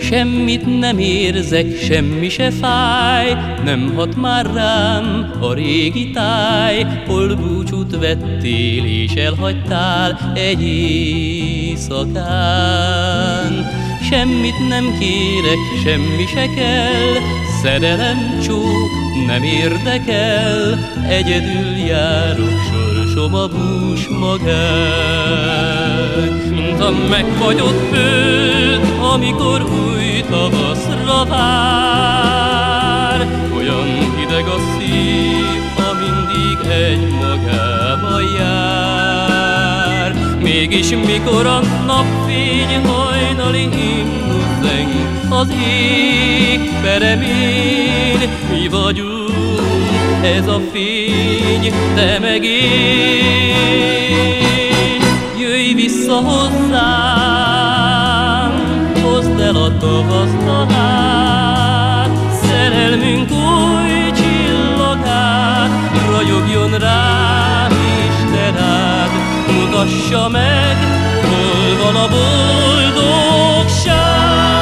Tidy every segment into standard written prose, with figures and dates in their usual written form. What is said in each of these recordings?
Semmit nem érzek, semmi se fáj, nem hat már rám a régi táj, hol búcsút vettél és elhagytál egy éjszakán. Semmit nem kérek, semmi se kell, szerelem csók nem érdekel, egyedül járok, sorsom a bús magány. Mint a megfagyott föld, amikor új tavaszra vár, olyan hideg a szív, ha mindig egy magába jár. Mégis mikor a napfény hajnali himnusz zeng az ég peremén, mi vagyunk ez a fény, te meg én. Jöjj vissza hozzám, hozd el a tavaszt át, szerelmünk új csillagát, ragyogjon rám Isten rád, mutassa meg, hol van a boldogság.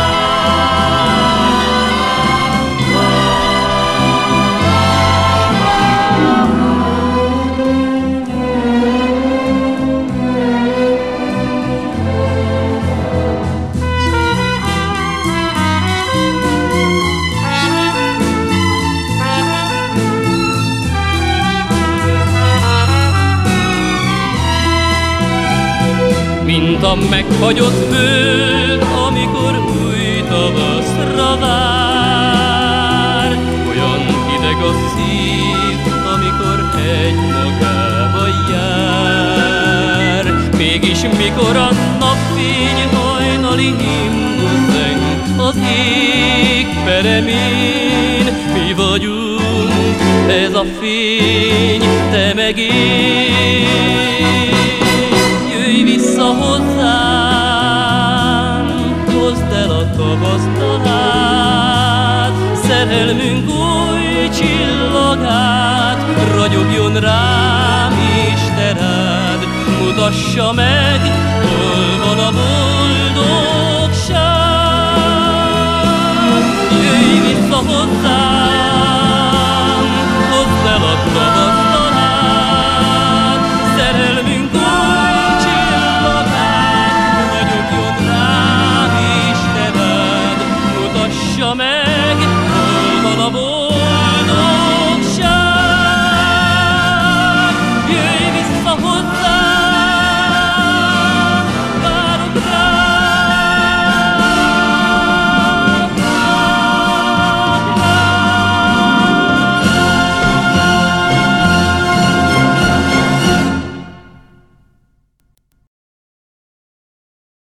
Mint a megfagyott föld, amikor új tavaszra vár, olyan hideg a szív, amikor egy magába jár. Mégis mikor a napfény hajnali himnusz zeng az ég peremén, mi vagyunk ez a fény, te meg én. Jöjj vissza hozzám, hozd el a tavaszt át, szerelmünk új csillagát, ragyogjon rám Isten rád, mutassa meg, hol van a